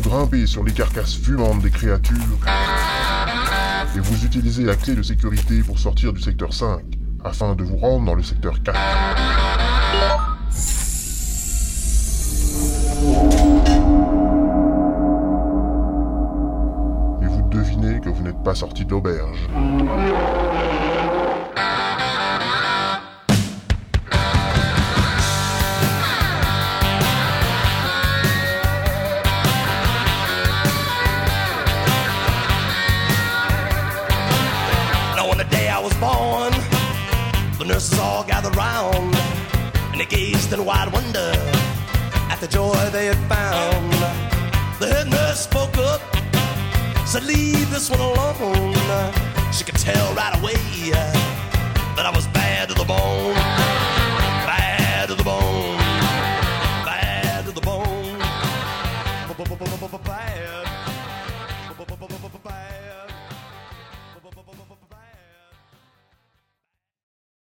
grimpez sur les carcasses fumantes des créatures et vous utilisez la clé de sécurité pour sortir du secteur 5 afin de vous rendre dans le secteur 4. Et vous devinez que vous n'êtes pas sorti de l'auberge. Born, the nurses all gathered round, and they gazed in wide wonder at the joy they had found. The head nurse spoke up, said, "Leave this one alone." She could tell right away that I was bad to the bone.